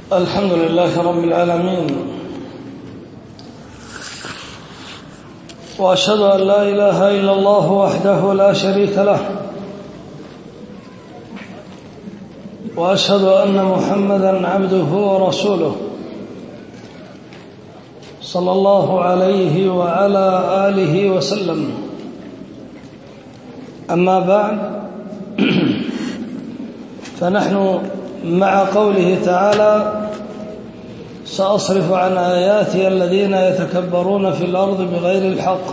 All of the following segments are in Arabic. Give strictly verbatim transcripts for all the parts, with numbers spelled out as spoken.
الحمد لله رب العالمين، وأشهد أن لا إله إلا الله وحده لا شريك له، وأشهد أن محمدًا عبده ورسوله صلى الله عليه وعلى آله وسلم. أما بعد، فنحن مع قوله تعالى: سأصرف عن آياتي الذين يتكبرون في الأرض بغير الحق.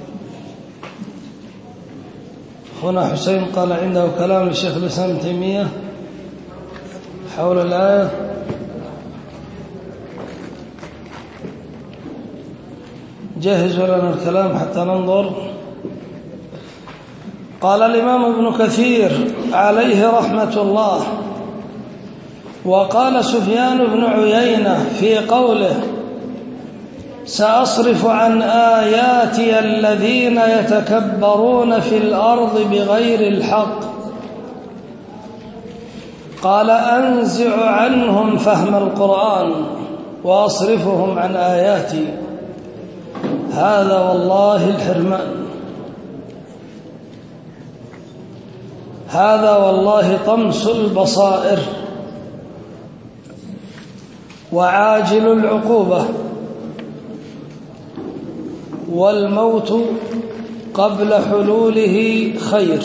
هنا حسين قال عنده كلام للشيخ الإسلام ابن تيمية حول الآية. جهزوا لنا الكلام حتى ننظر. قال الإمام ابن كثير عليه رحمة الله: وقال سفيان بن عيينة في قوله: سأصرف عن آياتي الذين يتكبرون في الأرض بغير الحق، قال: أنزع عنهم فهم القرآن وأصرفهم عن آياتي. هذا والله الحرمان، هذا والله طمس البصائر وعاجل العقوبة، والموت قبل حلوله خير،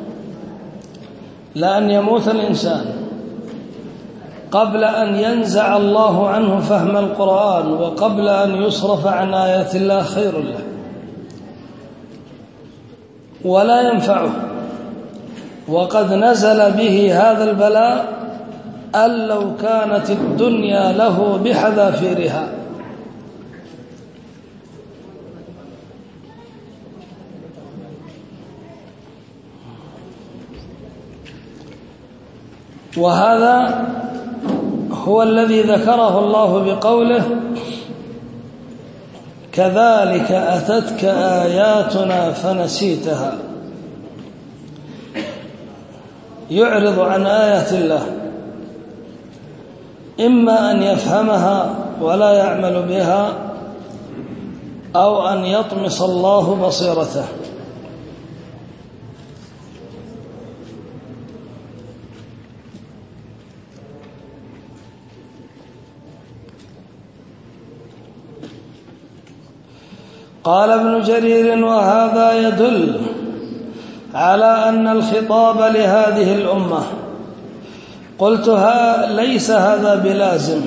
لأن يموت الإنسان قبل أن ينزع الله عنه فهم القرآن وقبل أن يصرف عن آيات الله خير له ولا ينفعه. وقد نزل به هذا البلاء أن لو كانت الدنيا له بحذافيرها. وهذا هو الذي ذكره الله بقوله: كذلك أتتك آياتنا فنسيتها. يعرض عن آيات الله، إما أن يفهمها ولا يعمل بها، أو أن يطمس الله بصيرته. قال ابن جرير: وهذا يدل على أن الخطاب لهذه الأمة. قلت: ليس هذا بلازم،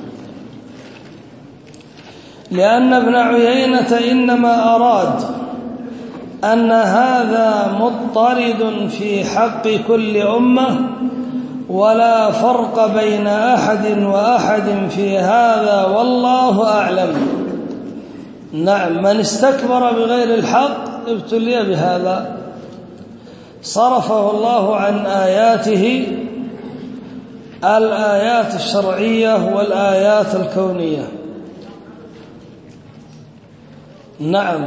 لأن ابن عيينة إنما أراد أن هذا مضطرد في حق كل أمة، ولا فرق بين أحد وأحد في هذا، والله أعلم. نعم، من استكبر بغير الحق ابتلي بهذا، صرفه الله عن آياته، الآيات الشرعية والآيات الكونية. نعم،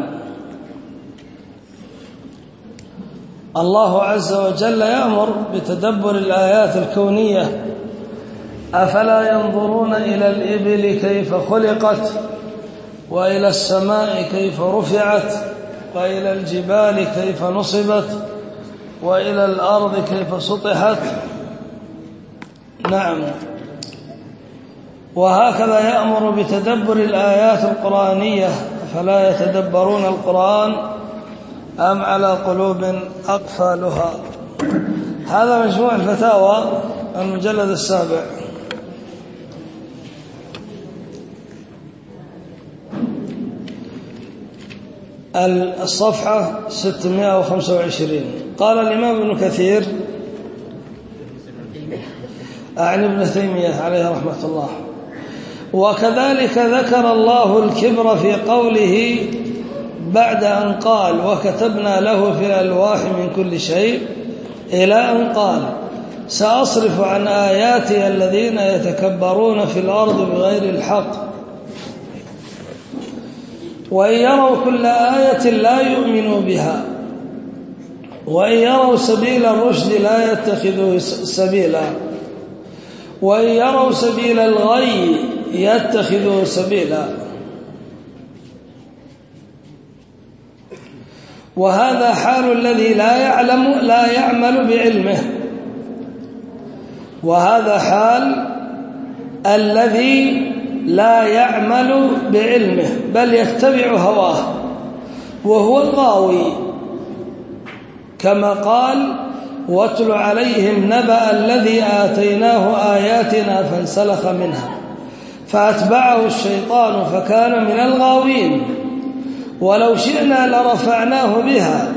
الله عز وجل يأمر بتدبر الآيات الكونية: أفلا ينظرون إلى الإبل كيف خلقت، وإلى السماء كيف رفعت، وإلى الجبال كيف نصبت، وإلى الأرض كيف سطحت. نعم، وهكذا يأمر بتدبر الآيات القرآنية: فلا يتدبرون القرآن أم على قلوب أقفالها. هذا مجموع الفتاوى المجلد السابع. الصفحة ستمائة وخمسة وعشرين. قال الإمام ابن كثير عن ابن تيمية عليه رحمة الله: وكذلك ذكر الله الكبر في قوله بعد أن قال: وكتبنا له في الألواح من كل شيء، إلى أن قال: سأصرف عن آياتي الذين يتكبرون في الأرض بغير الحق، وإن يروا كل آية لا يؤمنوا بها، وإن يروا سبيل الرشد لا يتخذوه سبيلا، وإن يروا سبيل الغي يتخذوه سبيلا. وهذا حال الذي لا يعلم لا يعمل بعلمه، وهذا حال الذي لا يعمل بعلمه بل يتبع هواه وهو الغاوي، كما قال: واتل عليهم نبأ الذي آتيناه آياتنا فانسلخ منها فأتبعه الشيطان فكان من الغاوين ولو شئنا لرفعناه بها.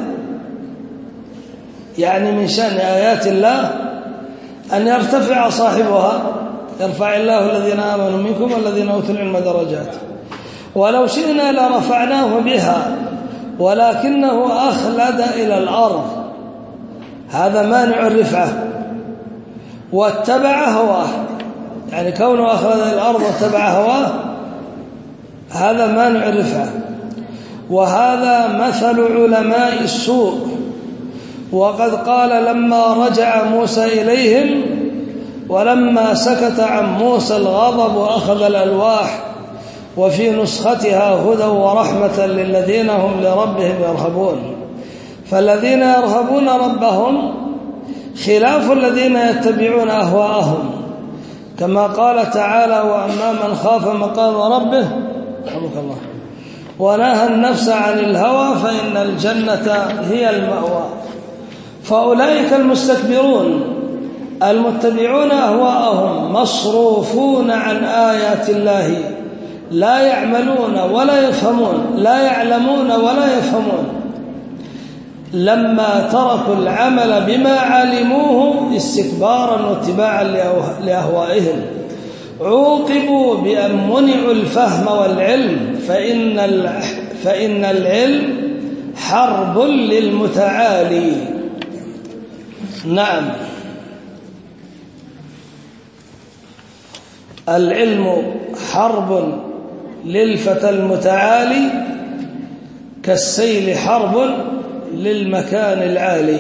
يعني من شأن آيات الله أن يرتفع صاحبها، يرفع الله الذين آمنوا منكم والذين أوتوا العلم درجات. ولو شئنا لرفعناه بها ولكنه أخلد إلى الأرض، هذا مانع الرفعة، واتبع هواه، يعني كونه أخلد إلى الأرض واتبع هواه هذا مانع الرفعة. وهذا مثل علماء السوء. وقد قال لما رجع موسى إليهم: ولما سكت عن موسى الغضب وأخذ الألواح وفي نسختها هدى ورحمة للذين هم لربهم يرهبون. فالذين يرهبون ربهم خلاف الذين يتبعون أهواءهم، كما قال تعالى: وأما من خاف مقام ربه رحمك الله ونهى النفس عن الهوى فإن الجنة هي المأوى. فأولئك المستكبرون المتبعون أهواءهم مصروفون عن آيات الله، لا يعملون ولا يفهمون، لا يعلمون ولا يفهمون، لما تركوا العمل بما علموه استكبارا واتباعا لأهوائهم عوقبوا بأن منعوا الفهم والعلم، فإن فإن العلم حرب للمتعالي. نعم، العلم حرب للفتى المتعالي كالسيل حرب للمكان العالي.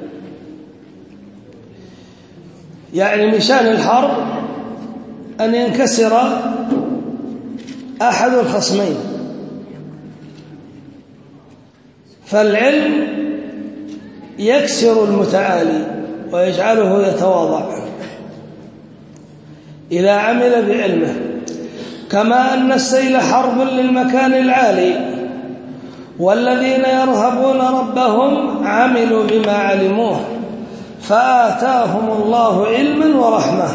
يعني من شأن الحرب أن ينكسر أحد الخصمين، فالعلم يكسر المتعالي ويجعله يتواضع إذا عمل بعلمه، كما أن السيل حرب للمكان العالي. والذين يرهبون ربهم عملوا بما علموه فآتاهم الله علما ورحمة،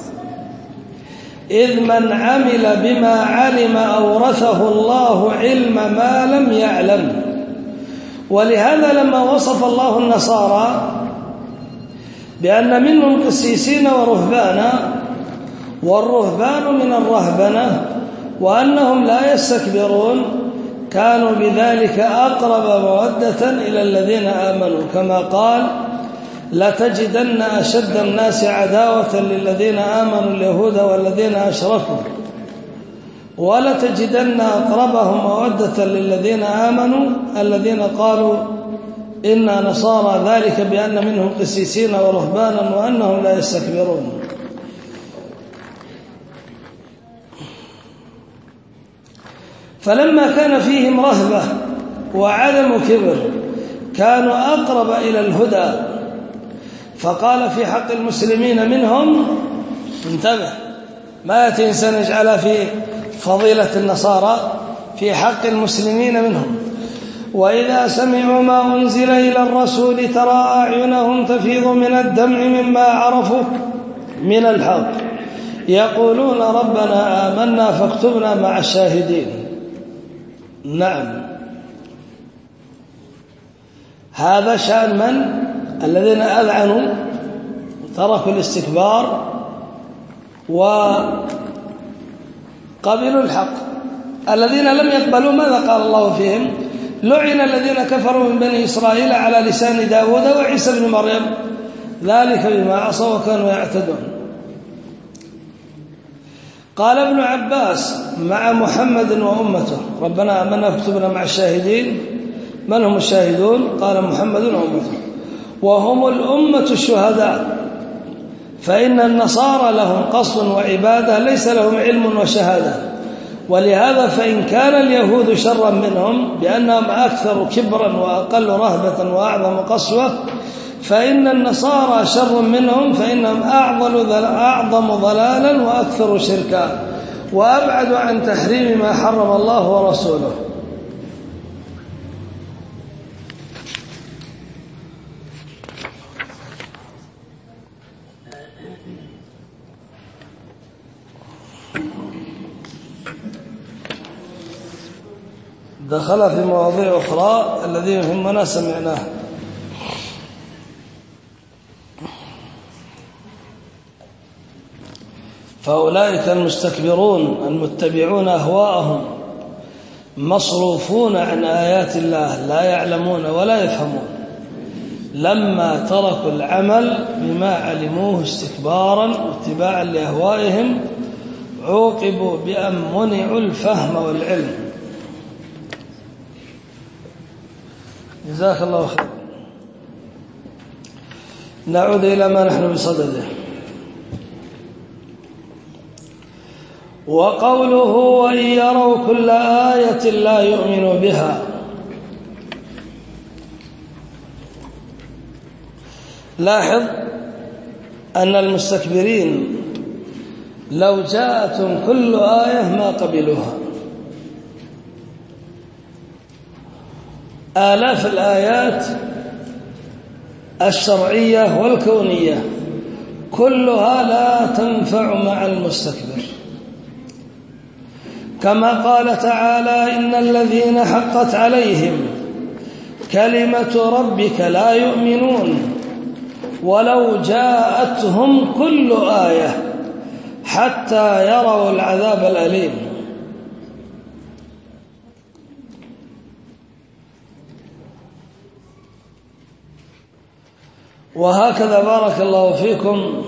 إذ من عمل بما علم أورثه الله علم ما لم يعلم. ولهذا لما وصف الله النصارى بأن منهم قسيسين ورهبانا، والرهبان من الرهبنة، وأنهم لا يستكبرون، كانوا بذلك أقرب مودة إلى الذين آمنوا، كما قال: لتجدن أشد الناس عداوة للذين آمنوا اليهود والذين أشركوا ولتجدن أقربهم مودة للذين آمنوا الذين قالوا إنا نصارى، ذلك بأن منهم قسيسين ورهبانا وأنهم لا يستكبرون. فلما كان فيهم رهبة وعدم كبر كانوا أقرب إلى الهدى. فقال في حق المسلمين منهم، انتبه، ما يأتي إنسان يجعل في فضيلة النصارى، في حق المسلمين منهم: وإذا سمعوا ما أنزل إلى الرسول ترى أعينهم تفيض من الدمع مما عرفوا من الحق يقولون ربنا آمنا فاكتبنا مع الشاهدين. نعم، هذا شأن من؟ الذين أذعنوا تركوا الاستكبار وقبلوا الحق. الذين لم يقبلوا ماذا قال الله فيهم؟ لعن الذين كفروا من بني إسرائيل على لسان داود وعيسى بن مريم ذلك بما عصوا وكانوا يعتدون. قال ابن عباس مع محمد وأمته ربنا آمنا فاكتبنا مع الشاهدين. من هم الشاهدون؟ قال محمد وأمته، وهم الأمة الشهداء، فإن النصارى لهم قصد وعبادة ليس لهم علم وشهادة، ولهذا فإن كان اليهود شرا منهم بأنهم أكثر كبرا وأقل رهبة وأعظم قسوة، فإن النصارى شر منهم فإنهم أعظم ضلالا وأكثر شركا وأبعد عن تحريم ما حرم الله ورسوله. دخل في مواضيع أخرى الذي يهمنا سمعناه. فأولئك المستكبرون المتبعون أهواءهم مصروفون عن آيات الله لا يعلمون ولا يفهمون، لما تركوا العمل بما علموه استكبارا واتباعا لأهوائهم عوقبوا بأن منعوا الفهم والعلم. جزاك الله خير. نعود إلى ما نحن بصدده. وقوله وإن يروا كل آية لا يؤمنوا بها، لاحظ أن المستكبرين لو جاءتهم كل آية ما قبلوها. آلاف الآيات الشرعية والكونية كلها لا تنفع مع المستكبر، كما قال تعالى إن الذين حقت عليهم كلمة ربك لا يؤمنون ولو جاءتهم كل آية حتى يروا العذاب الأليم. وهكذا بارك الله فيكم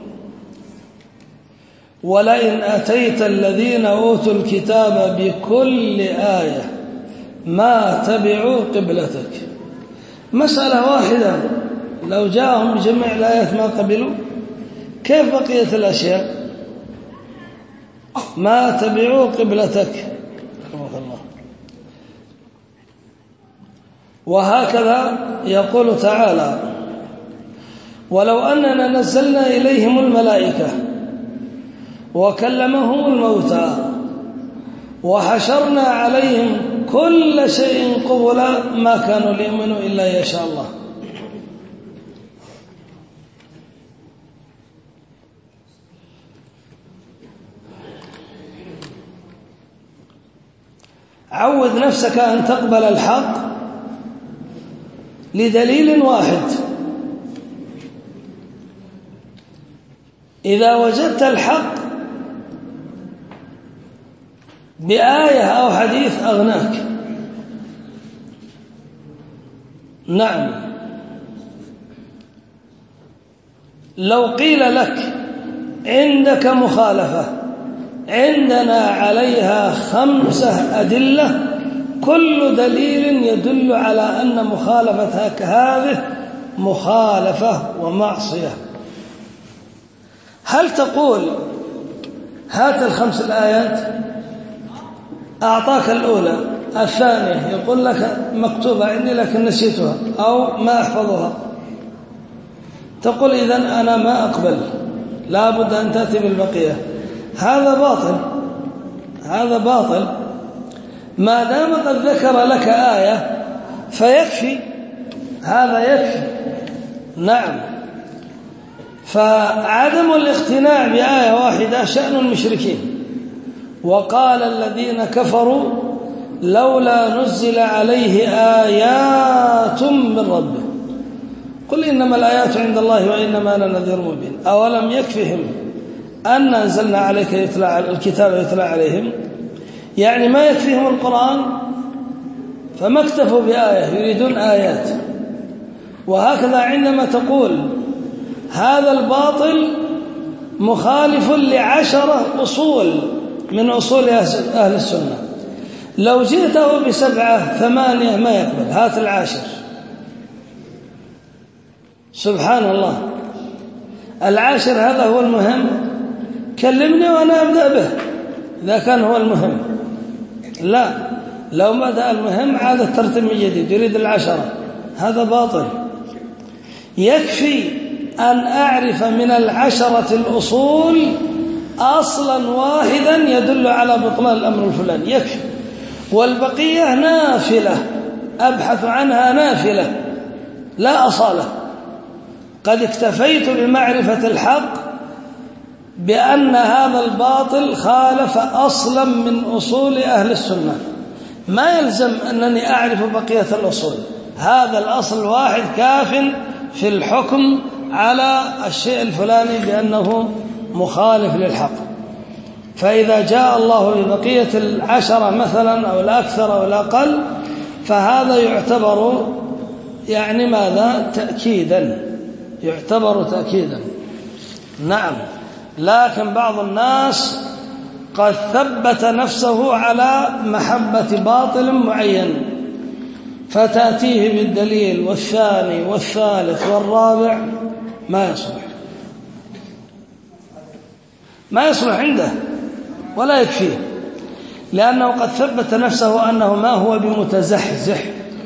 ولئن أتيت الذين أوتوا الكتاب بكل آية ما تبعوا قبلتك. مسألة واحدة لو جاءهم بجميع الآيات ما قبلوا، كيف بقية الأشياء؟ ما تبعوا قبلتك. وهكذا يقول تعالى ولو أننا نزلنا إليهم الملائكة وكلمهم الموتى وحشرنا عليهم كل شيء قبلا ما كانوا ليؤمنوا إلا يشاء الله. عود نفسك أن تقبل الحق لدليل واحد. إذا وجدت الحق بآية أو حديث أغناك. نعم، لو قيل لك عندك مخالفة عندنا عليها خمسة أدلة كل دليل يدل على أن مخالفتك هذه مخالفة ومعصية، هل تقول هات الخمس الآيات؟ أعطاك الأولى، الثانية يقول لك مكتوبة عندي لكن نسيتها أو ما أحفظها، تقول إذن أنا ما أقبل، لا بد أن تأتي بالبقية. هذا باطل، هذا باطل. ما دام قد ذكر لك آية فيكفي، هذا يكفي. نعم، فعدم الاقتناع بآية واحدة شأن المشركين. وقال الذين كفروا لولا نزل عليه آيات من ربه قل إنما الآيات عند الله وإنما أنا نذير مبين أولم يكفهم أن أنزلنا عليك يتلى الكتاب يتلى عليهم، يعني ما يكفيهم القرآن فما اكتفوا بآية، يريدون آيات. وهكذا عندما تقول هذا الباطل مخالف لعشرة أصول من أصول أهل السنة، لو جئته بسبعة ثمانية ما يقبل، هات العاشر. سبحان الله، العاشر هذا هو المهم، كلمني وأنا أبدأ به إذا كان هو المهم. لا، لو بدأ المهم عاد الترتيب من جديد يريد العشرة، هذا باطل. يكفي أن أعرف من العشرة الأصول أصلا واحدا يدل على بطلان الأمر الفلاني، يكفي، والبقية نافلة أبحث عنها نافلة لا أصالة. قد اكتفيت بمعرفة الحق بأن هذا الباطل خالف أصلا من أصول أهل السنة، ما يلزم أنني أعرف بقية الأصول، هذا الأصل الواحد كاف في الحكم على الشيء الفلاني بأنه مخالف للحق. فإذا جاء الله ببقية العشرة مثلا أو الأكثر أو الأقل فهذا يعتبر يعني ماذا؟ تأكيدا، يعتبر تأكيدا. نعم، لكن بعض الناس قد ثبت نفسه على محبة باطل معين فتأتيه بالدليل والثاني والثالث والرابع ما يصلح، ما يصلح عنده ولا يكفيه، لأنه قد ثبت نفسه أنه ما هو بمتزحزح.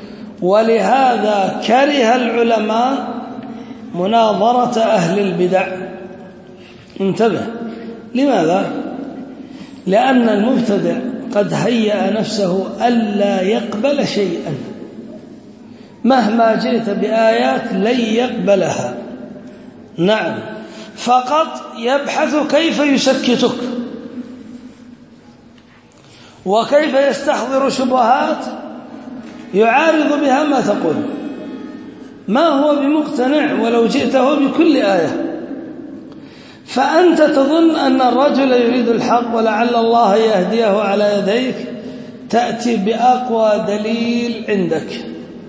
ولهذا كره العلماء مناظرة أهل البدع. انتبه، لماذا؟ لأن المبتدع قد هيأ نفسه ألا يقبل شيئا، مهما جئت بآيات لن يقبلها. نعم، فقط يبحث كيف يسكتك وكيف يستحضر شبهات يعارض بها ما تقول، ما هو بمقتنع ولو جئته بكل آية. فأنت تظن أن الرجل يريد الحق ولعل الله يهديه على يديك، تأتي بأقوى دليل عندك،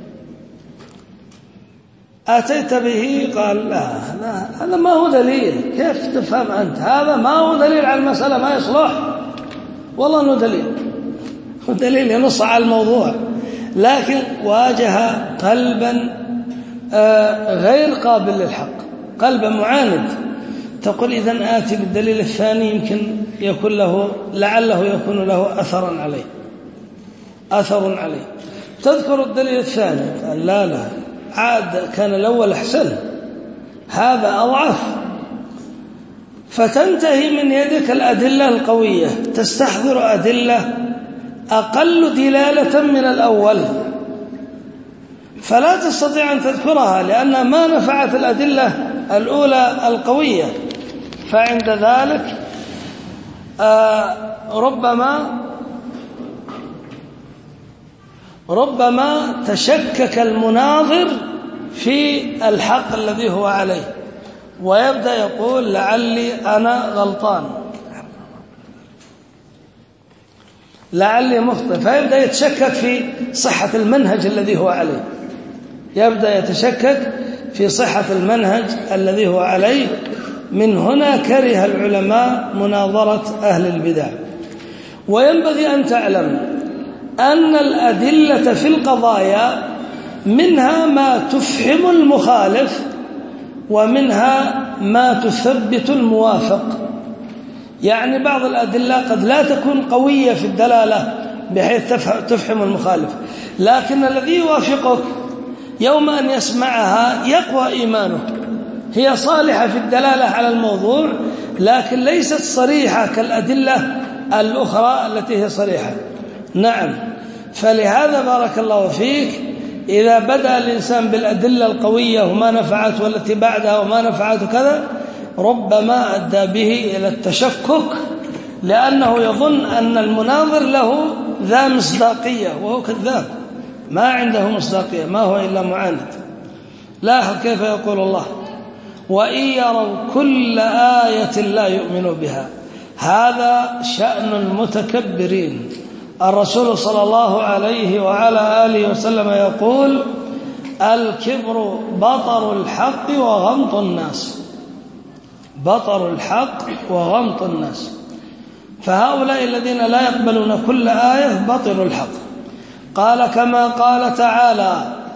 أتيت به قال لا لا هذا ما هو دليل. كيف تفهم أنت هذا ما هو دليل على المسألة؟ ما يصلح، والله أنه دليل، هو دليل ينص على الموضوع، لكن واجه قلبا غير قابل للحق، قلبا معاند. تقول إذن آتي بالدليل الثاني يمكن يكون له لعله يكون له أثرا عليه أثر عليه تذكر الدليل الثاني قال لا لا عاد كان الأول أحسن، هذا أضعف، فتنتهي من يدك الأدلة القوية، تستحضر أدلة أقل دلالة من الأول فلا تستطيع أن تذكرها لأن ما نفعت الأدلة الأولى القوية. فعند ذلك آه ربما ربما تشكك المناظر في الحق الذي هو عليه ويبدأ يقول لعلي أنا غلطان، لعلي مخطئ، فيبدأ يتشكك في صحة المنهج الذي هو عليه، يبدأ يتشكك في صحة المنهج الذي هو عليه. من هنا كره العلماء مناظرة أهل البدع. وينبغي أن تعلم أن الأدلة في القضايا منها ما تفهم المخالف ومنها ما تثبت الموافق. يعني بعض الأدلة قد لا تكون قوية في الدلالة بحيث تفهم المخالف، لكن الذي يوافقك يوم أن يسمعها يقوى إيمانه، هي صالحة في الدلالة على الموضوع لكن ليست صريحة كالأدلة الأخرى التي هي صريحة. نعم، فلهذا بارك الله فيك إذا بدأ الإنسان بالأدلة القوية وما نفعت والتي بعدها وما نفعت كذا ربما أدى به إلى التشكك لأنه يظن أن المناظر له ذا مصداقية وهو كذاب، ما عنده مصداقية، ما هو إلا معاند. لاحظ كيف يقول الله وإن يروا كل آية لا يؤمنوا بها، هذا شأن المتكبرين. الرسول صلى الله عليه وعلى آله وسلم يقول الكبر بطر الحق وغمط الناس، بطر الحق وغمط الناس. فهؤلاء الذين لا يقبلون كل آية بطروا الحق. قال كما قال تعالى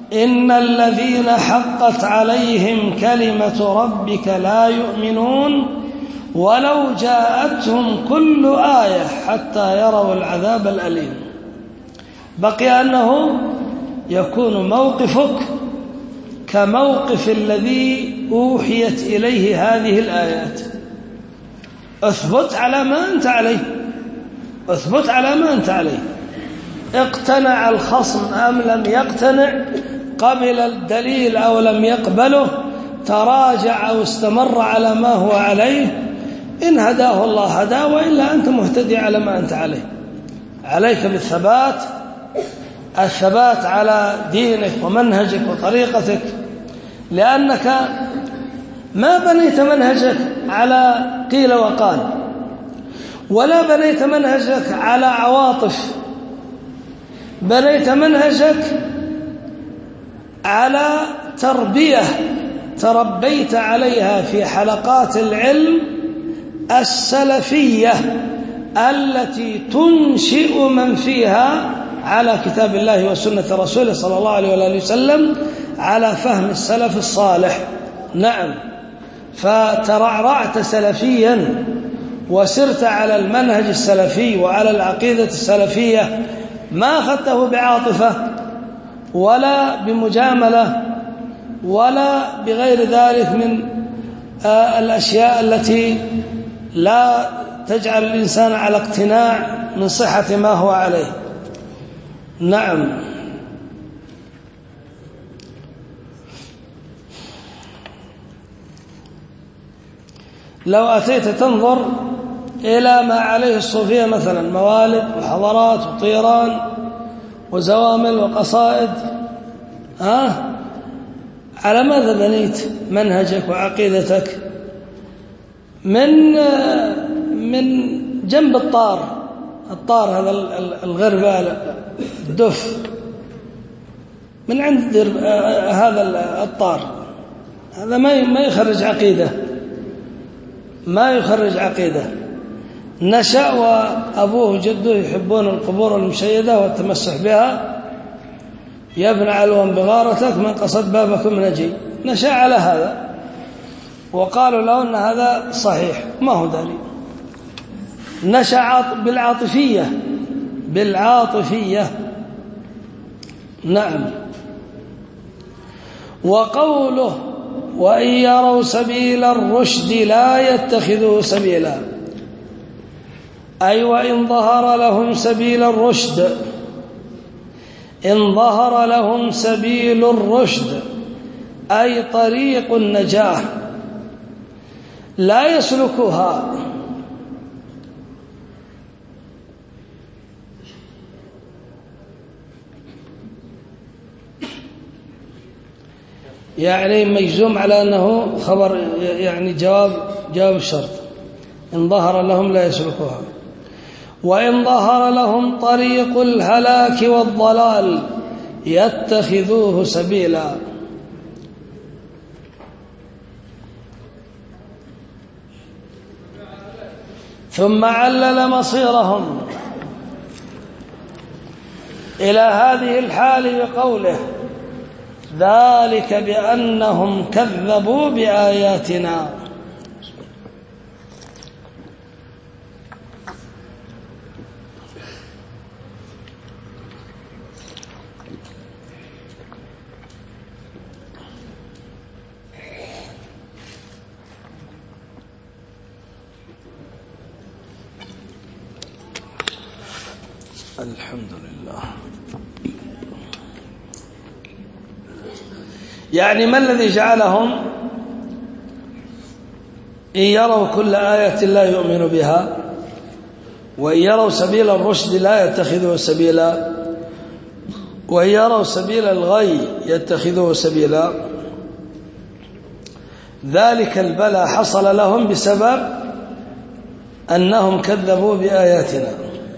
إن الذين حقت عليهم كلمة ربك لا يؤمنون ولو جاءتهم كل آية حتى يروا العذاب الأليم. بقي أنه يكون موقفك كموقف الذي أوحيت إليه هذه الآيات. اثبت على ما أنت عليه، اثبت على ما أنت عليه. اقتنع الخصم أم لم يقتنع، قبل الدليل أو لم يقبله، تراجع أو استمر على ما هو عليه، إن هداه الله هدى، وإلا أنت مهتدي على ما أنت عليه. عليك بالثبات، الثبات على دينك ومنهجك وطريقتك، لأنك ما بنيت منهجك على قيل وقال، ولا بنيت منهجك على عواطف، بنيت منهجك على تربية تربيت عليها في حلقات العلم السلفية التي تنشئ من فيها على كتاب الله وسنة رسوله صلى الله عليه وآله وسلم، على فهم السلف الصالح. نعم، فترعرعت سلفيا وسرت على المنهج السلفي وعلى العقيدة السلفية، ما أخذته بعاطفة ولا بمجاملة ولا بغير ذلك من الأشياء التي لا تجعل الإنسان على اقتناع من صحة ما هو عليه. نعم. لو أتيت تنظر إلى ما عليه الصوفية مثلا، موالد وحضارات وطيران وزوامل وقصائد، ها على ماذا بنيت منهجك وعقيدتك؟ من من جنب الطار، الطار هذا الغربال الدف، من عند هذا الطار، هذا ما ما يخرج عقيدة، ما يخرج عقيدة. نشأ وأبوه وجده يحبون القبور المشيدة والتمسح بها، يا ابن علوان بغارتك من قصد بابكم نجي. نشأ على هذا، وقالوا له أن هذا صحيح، ما هو دليل. نشأ بالعاطفية، بالعاطفية. نعم. وقوله وإن يروا سبيل الرشد لا يتخذوه سبيلا، أي وإن ظهر لهم سبيل الرشد، إن ظهر لهم سبيل الرشد أي طريق النجاة لا يسلكها، يعني مجزوم على أنه خبر، يعني جواب جواب الشرط. إن ظهر لهم لا يسلكها. وإن ظهر لهم طريق الهلاك والضلال يتخذوه سبيلا. ثم علل مصيرهم إلى هذه الحال بقوله ذلك بأنهم كذبوا بآياتنا. الحمد لله. يعني ما الذي جعلهم إن يروا كل آية لا يؤمن بها، وإن يروا سبيل الرشد لا يتخذوه سبيلا، وإن يروا سبيل الغي يتخذوه سبيلا؟ ذلك البلاء حصل لهم بسبب أنهم كذبوا بآياتنا.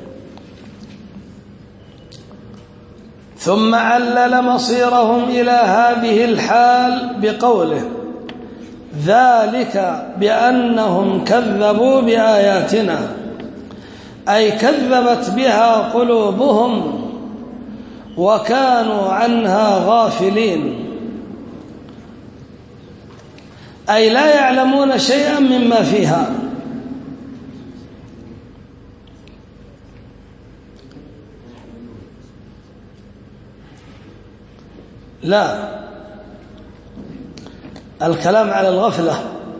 ثم علل مصيرهم إلى هذه الحال بقوله ذلك بأنهم كذبوا بآياتنا، أي كذبت بها قلوبهم وكانوا عنها غافلين، أي لا يعلمون شيئا مما فيها. لا، الكلام على الغفلة،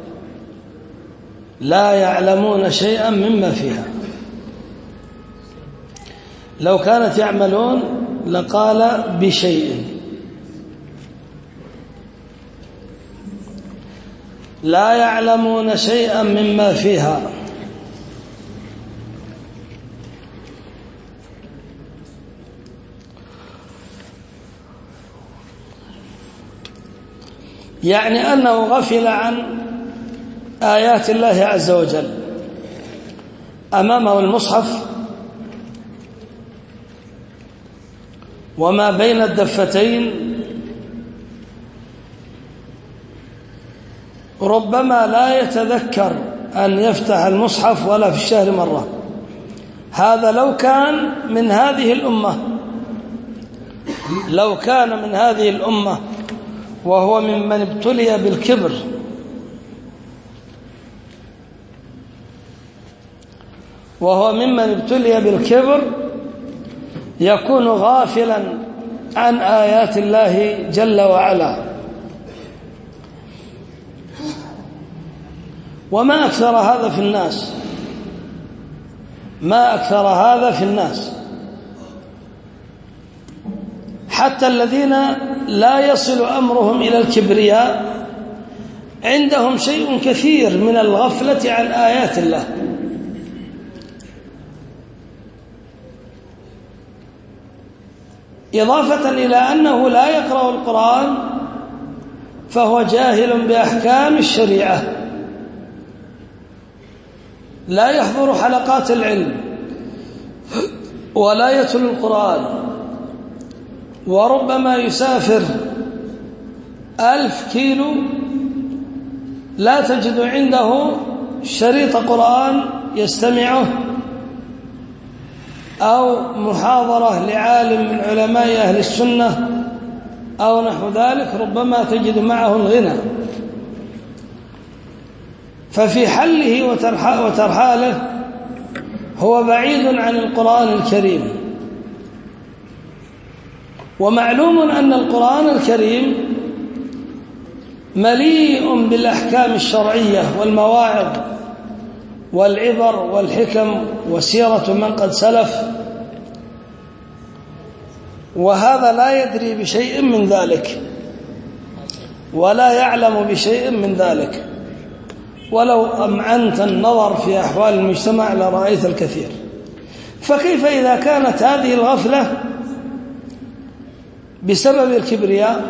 لا يعلمون شيئا مما فيها. لو كانت يعملون لقال بشيء، لا يعلمون شيئا مما فيها. يعني أنه غفل عن آيات الله عز وجل. أمامه المصحف وما بين الدفتين، ربما لا يتذكر أن يفتح المصحف ولا في الشهر مرة. هذا لو كان من هذه الأمة، لو كان من هذه الأمة وهو ممن ابتلي بالكبر، وهو ممن ابتلي بالكبر يكون غافلا عن آيات الله جل وعلا. وما أكثر هذا في الناس، ما أكثر هذا في الناس، حتى الذين لا يصل أمرهم إلى الكبرياء عندهم شيء كثير من الغفلة عن آيات الله. إضافة إلى أنه لا يقرأ القرآن فهو جاهل بأحكام الشريعة، لا يحضر حلقات العلم ولا يتلو القرآن، وربما يسافر ألف كيلو لا تجد عنده شريط قرآن يستمعه أو محاضرة لعالم من علماء أهل السنة أو نحو ذلك، ربما تجد معه الغنى. ففي حله وترحاله هو بعيد عن القرآن الكريم. ومعلوم أن القرآن الكريم مليء بالأحكام الشرعية والمواعظ والعبر والحكم وسيرة من قد سلف، وهذا لا يدري بشيء من ذلك ولا يعلم بشيء من ذلك. ولو أمعنت النظر في أحوال المجتمع لرأيت الكثير. فكيف إذا كانت هذه الغفلة بسبب الكبرياء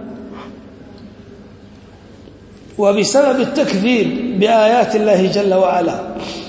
وبسبب التكذيب بآيات الله جل وعلا؟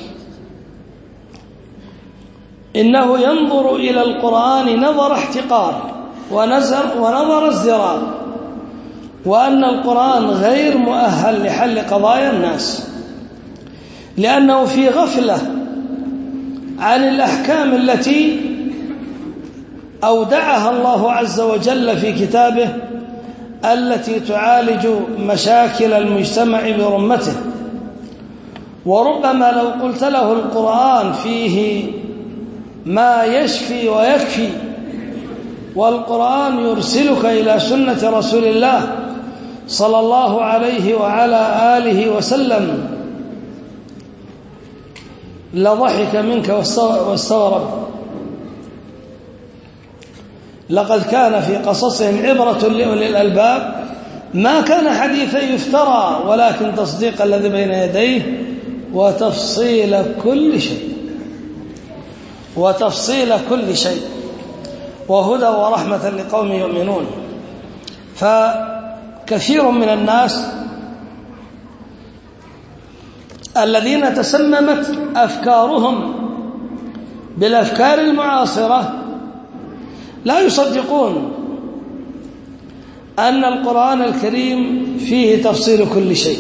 إنه ينظر إلى القرآن نظر احتقار ونظر, ونظر ازدراء، وأن القرآن غير مؤهل لحل قضايا الناس، لأنه في غفلة عن الأحكام التي أودعها الله عز وجل في كتابه، التي تعالج مشاكل المجتمع برمته. وربما لو قلت له القرآن فيه ما يشفي ويكفي، والقرآن يرسلك إلى سنة رسول الله صلى الله عليه وعلى آله وسلم، لضحك منك واستغرب. لقد كان في قصصهم عبرة لأولي الألباب، ما كان حديثا يفترى، ولكن تصديق الذي بين يديه وتفصيل كل شيء وتفصيل كل شيء وهدى ورحمة لقوم يؤمنون. فكثير من الناس الذين تسممت أفكارهم بالأفكار المعاصرة لا يصدقون أن القرآن الكريم فيه تفصيل كل شيء،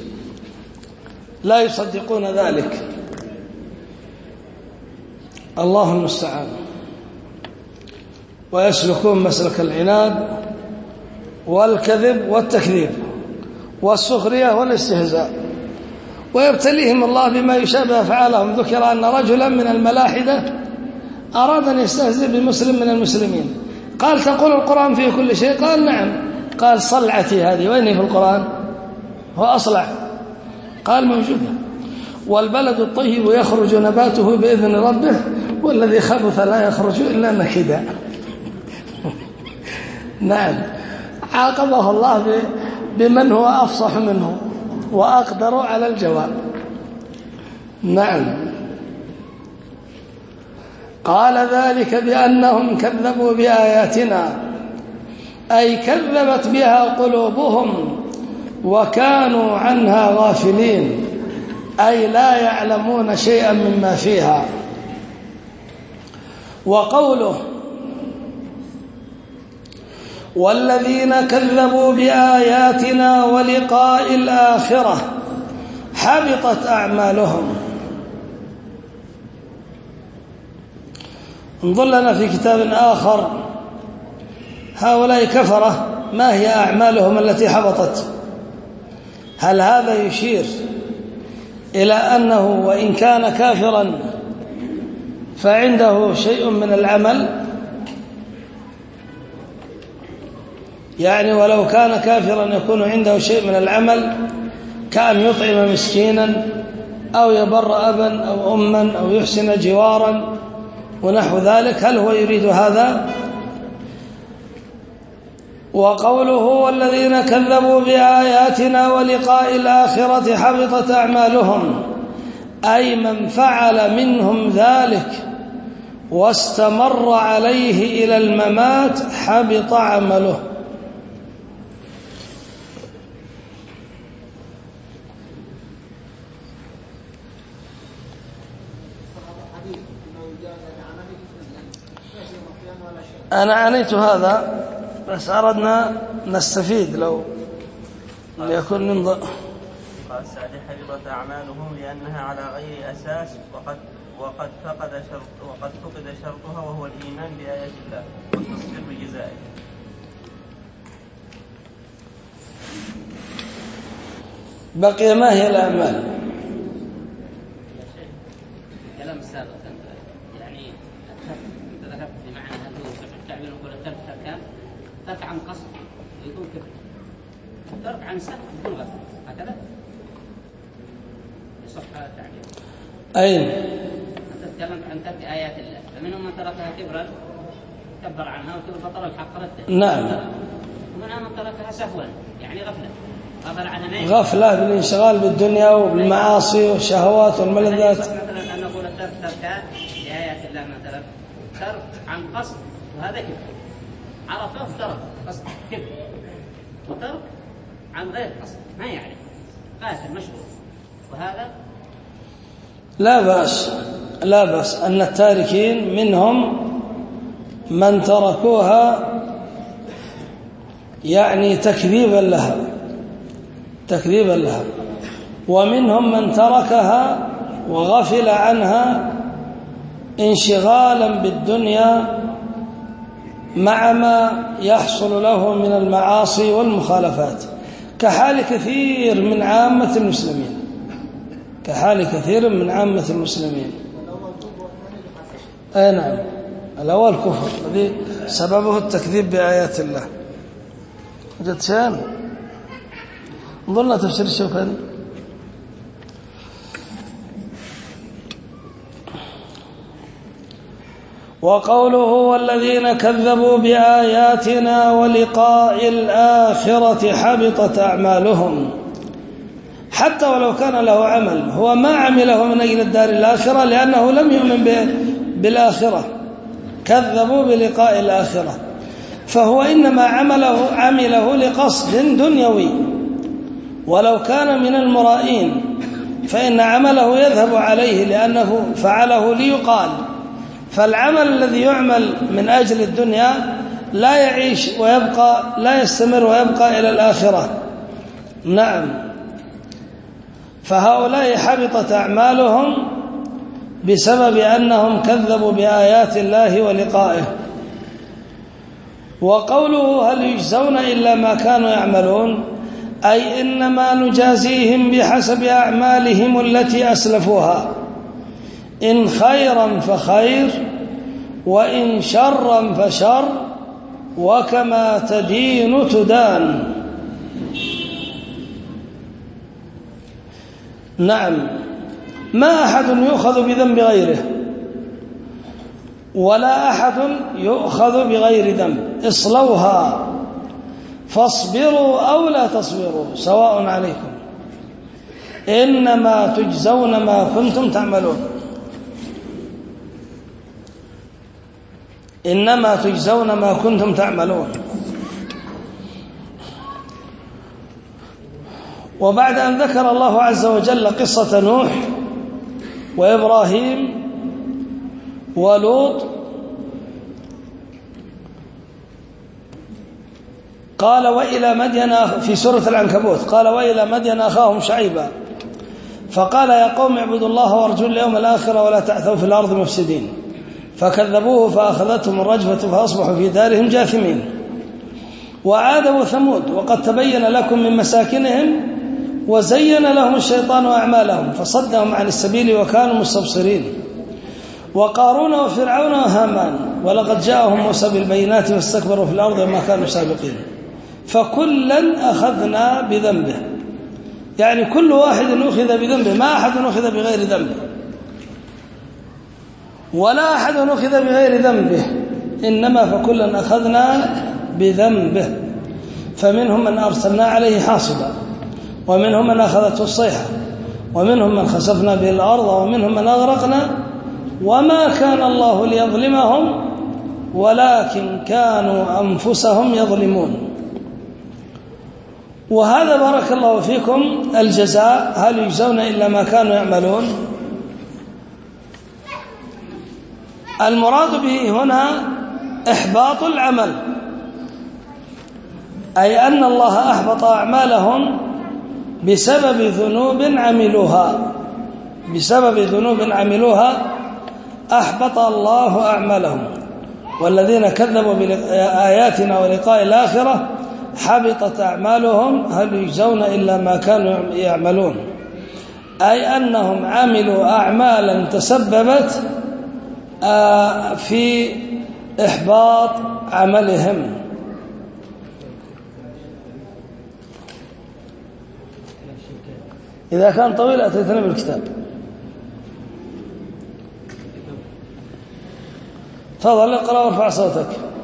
لا يصدقون ذلك. الله المستعان. ويسلكون مسلك العناد والكذب والتكذيب والسخرية والاستهزاء، ويبتليهم الله بما يشابه أفعالهم. ذكر أن رجلا من الملاحدة أراد أن يستهزئ بمسلم من المسلمين، قال تقول القرآن فيه كل شيء؟ قال نعم. قال صلعتي هذه وين في القرآن؟ هو أصلع. قال موجودة. والبلد الطيب يخرج نباته بإذن ربه والذي خبث لا يخرج إلا نكدا. نعم، عاقبه الله بمن هو أفصح منه وأقدر على الجواب. نعم. قال ذلك بأنهم كذبوا بآياتنا، أي كذبت بها قلوبهم وكانوا عنها غافلين، أي لا يعلمون شيئا مما فيها. وقوله والذين كذبوا بآياتنا ولقاء الآخرة حبطت أعمالهم. انظر لنا في كتاب آخر هؤلاء كفرة ما هي أعمالهم التي حبطت. هل هذا يشير إلى أنه وإن كان كافرا فعنده شيء من العمل؟ يعني ولو كان كافرا يكون عنده شيء من العمل كأن يطعم مسكينا أو يبر أبا أو أما أو يحسن جوارا ونحو ذلك، هل هو يريد هذا؟ وقوله والذين كذبوا بآياتنا ولقاء الآخرة حبطت أعمالهم، أي من فعل منهم ذلك واستمر عليه إلى الممات حبط عمله. أنا عنيت هذا بس أردنا نستفيد لو ليكون ننظر. قال السعدي حبطت أعمالهم لأنها على غير أساس وقد وقد فقد شرط وقد فقد شرطها وهو الإيمان بآيات الله والتصديق بجزائه. بقي ما هي الأعمال؟ كلام السابق يعني أنت ذكرت بمعنى هل هو التعبير يقول الترك تركان، ترك عن قصد يكون كفر، الترك عن سهل يكون غفر، هكذا يصح هذا التعبير. أين؟ أنت تكلمت عن ترك آيات الله، فمنهم من تركها كبرا كبر عنها وكبر بطل الحق رده. نعم. ومنهم من تركها سهوا يعني غفلة غفل عنها، غفلة بالانشغال بالدنيا وبالمعاصي والشهوات والملذات. مثلا أن نقول الترك تركان لآيات الله، مثلا ترك عن قصد وهذا كفر، عرفه ترك قصد كفر، وترك عن غير قصد ما يعرف قاتل مشغول، وهذا لا بأس لا بأس أن التاركين منهم من تركوها يعني تكذيبا لها تكذيبا لها ومنهم من تركها وغفل عنها انشغالا بالدنيا مع ما يحصل له من المعاصي والمخالفات، كحال كثير من عامة المسلمين كحال كثير من عامة المسلمين. أي نعم، الأول كفر الذي سببه التكذيب بآيات الله. وجدت شيئا؟ انظرنا تفسير الشوكاني. وقوله والذين كذبوا بآياتنا ولقاء الآخرة حبطت أعمالهم، حتى ولو كان له عمل هو ما عمله من أجل الدار الآخرة لأنه لم يؤمن بالآخرة، كذبوا بلقاء الآخرة، فهو إنما عمله عمله لقصد دنيوي، ولو كان من المرائين فإن عمله يذهب عليه لأنه فعله ليقال، فالعمل الذي يعمل من أجل الدنيا لا يعيش ويبقى لا يستمر ويبقى إلى الآخرة. نعم، فهؤلاء حبطت أعمالهم بسبب أنهم كذبوا بآيات الله ولقائه. وقوله هل يجزون إلا ما كانوا يعملون أي إنما نجازيهم بحسب أعمالهم التي أسلفوها، إن خيرا فخير وإن شرا فشر، وكما تدين تدان. نعم، ما أحد يؤخذ بذنب غيره ولا أحد يؤخذ بغير ذنب، اصلوها فاصبروا أو لا تصبروا سواء عليكم، إنما تجزون ما كنتم تعملون. إنما تجزون ما كنتم تعملون. وبعد أن ذكر الله عز وجل قصة نوح وإبراهيم ولوط قال وإلى مدين في سورة العنكبوت قال وإلى مدين أخاهم شعيبا فقال يا قوم اعبدوا الله وارجوا اليوم الآخر ولا تعثوا في الأرض مفسدين، فكذبوه فأخذتهم الرجفة فأصبحوا في دارهم جاثمين. وعاد وثمود وقد تبين لكم من مساكنهم وزين لهم الشيطان أعمالهم فصدهم عن السبيل وكانوا مستبصرين. وقارون وفرعون وهامان ولقد جاءهم موسى بالبينات فاستكبروا في الأرض وما كانوا سابقين، فكلا أخذنا بذنبه، يعني كل واحد أخذ بذنبه، ما أحد أخذ بغير ذنبه ولا أحد أخذ بغير ذنبه، إنما فكلا أخذنا بذنبه، فمنهم من أرسلنا عليه حاصبا ومنهم من أخذته الصيحة ومنهم من خسفنا به الأرض ومنهم من أغرقنا وما كان الله ليظلمهم ولكن كانوا أنفسهم يظلمون. وهذا بارك الله فيكم الجزاء، هل يجزون إلا ما كانوا يعملون. المراد به هنا إحباط العمل، أي أن الله أحبط أعمالهم بسبب ذنوب عملوها، بسبب ذنوب عملوها أحبط الله أعمالهم. والذين كذبوا بآياتنا ولقاء الآخرة حبطت أعمالهم هل يجزون إلا ما كانوا يعملون، أي أنهم عملوا أعمالا تسببت في إحباط عملهم. إذا كان طويل أتيتنا بالكتاب. تفضل اقرأ وارفع صوتك.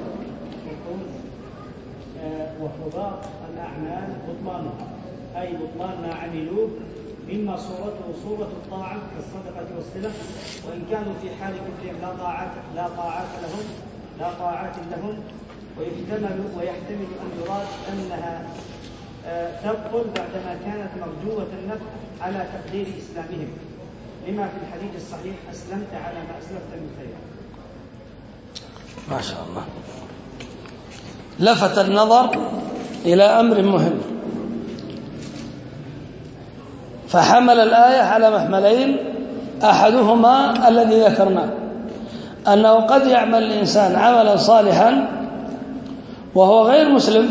وحباط الأعمال بطلانها، أي بطلان ما عملوه مما صورته صورة الطاعة كالصدقة والصلة، وإن كانوا في حال كفرهم لا طاعات لا طاعات لهم لا طاعات لهم ويحتمل ويحتمل أن يراد أنها تبطل بعدما كانت مرجوة النفع على تقدير إسلامهم، لما في الحديث الصحيح أسلمت على ما أسلفت من خير. ما شاء الله. لفت النظر إلى أمر مهم، فحمل الآية على محملين، أحدهما الذي ذكرناه أنه قد يعمل الإنسان عملا صالحا وهو غير مسلم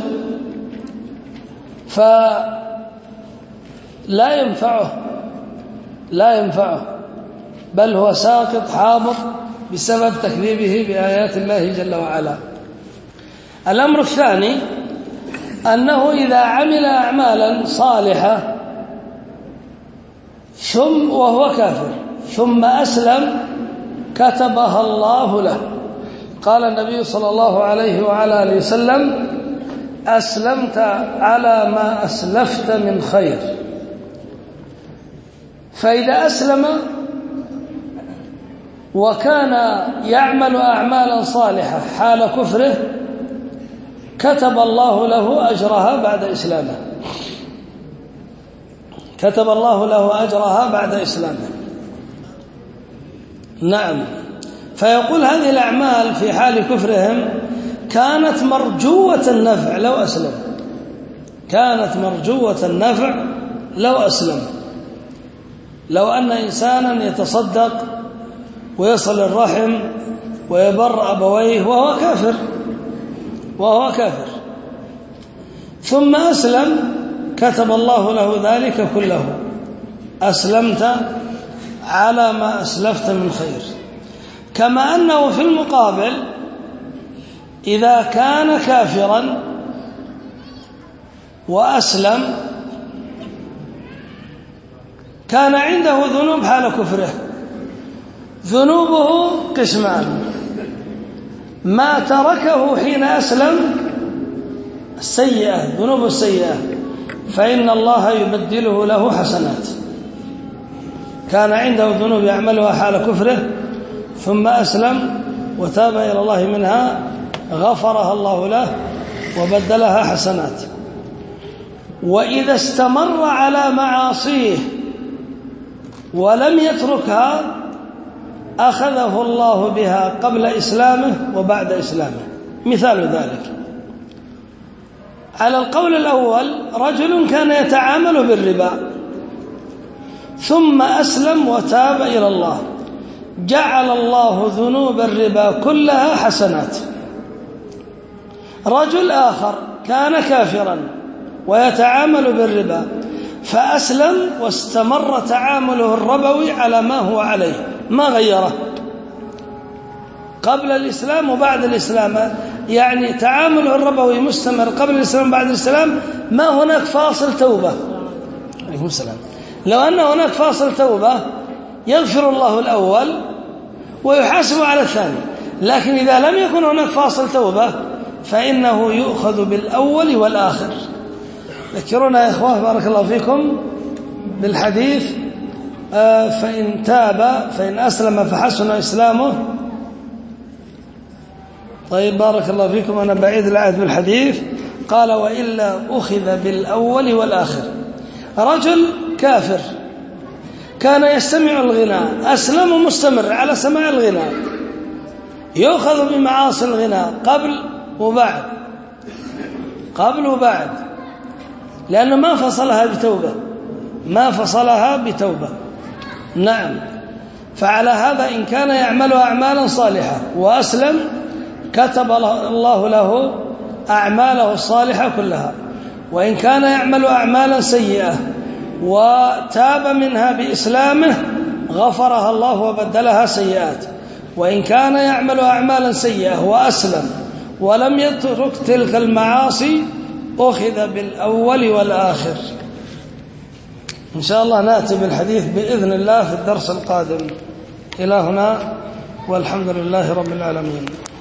فلا ينفعه لا ينفعه بل هو ساقط حابط بسبب تكذيبه بآيات الله جل وعلا. الأمر الثاني أنه إذا عمل أعمالا صالحة ثم وهو كافر ثم أسلم كتبها الله له. قال النبي صلى الله عليه وعلى آله وسلم أسلمت على ما أسلفت من خير. فإذا أسلم وكان يعمل أعمالا صالحة حال كفره كتب الله له أجرها بعد إسلامه كتب الله له أجرها بعد إسلامه. نعم. فيقول هذه الأعمال في حال كفرهم كانت مرجوة النفع لو أسلم كانت مرجوة النفع لو أسلم. لو أن إنسانا يتصدق ويصل الرحم ويبر أبويه وهو كافر وهو كافر، ثم أسلم كتب الله له ذلك كله، أسلمت على ما أسلفت من خير. كما أنه في المقابل إذا كان كافرا وأسلم كان عنده ذنوب حال كفره، ذنوبه قسمان: ما تركه حين أسلم السيئة، ذنوب السيئة، فإن الله يبدله له حسنات. كان عنده ذنوب يعملها حال كفره ثم أسلم وتاب إلى الله منها، غفرها الله له وبدلها حسنات. وإذا استمر على معاصيه ولم يتركها أخذه الله بها قبل إسلامه وبعد إسلامه. مثال ذلك على القول الأول: رجل كان يتعامل بالربا ثم أسلم وتاب إلى الله، جعل الله ذنوب الربا كلها حسنات. رجل آخر كان كافرا ويتعامل بالربا فأسلم واستمر تعامله الربوي على ما هو عليه، ما غيره قبل الإسلام وبعد الإسلام، يعني تعامله الربوي مستمر قبل الإسلام وبعد الإسلام، ما هناك فاصل توبة. عليكم السلام. لو أن هناك فاصل توبة يغفر الله الأول ويحاسب على الثاني، لكن إذا لم يكن هناك فاصل توبة فإنه يؤخذ بالأول والآخر. ذكرونا يا إخوة بارك الله فيكم بالحديث: فإن تاب فإن أسلم فحسن إسلامه. طيب بارك الله فيكم، أنا بعيد العهد بالحديث. قال: وإلا أخذ بالأول والآخر. رجل كافر كان يستمع الغناء، أسلم مستمر على سماع الغناء، يؤخذ بمعاصي الغناء قبل وبعد، قبل وبعد، لأنه ما فصلها بتوبة، ما فصلها بتوبة. نعم. فعلى هذا إن كان يعمل أعمالا صالحة وأسلم كتب الله له أعماله الصالحة كلها، وإن كان يعمل أعمالا سيئة وتاب منها بإسلامه غفرها الله وبدلها سيئات. وإن كان يعمل أعمالا سيئة وأسلم ولم يترك تلك المعاصي أخذ بالأول والآخر. إن شاء الله نأتي بالحديث بإذن الله في الدرس القادم. إلى هنا والحمد لله رب العالمين.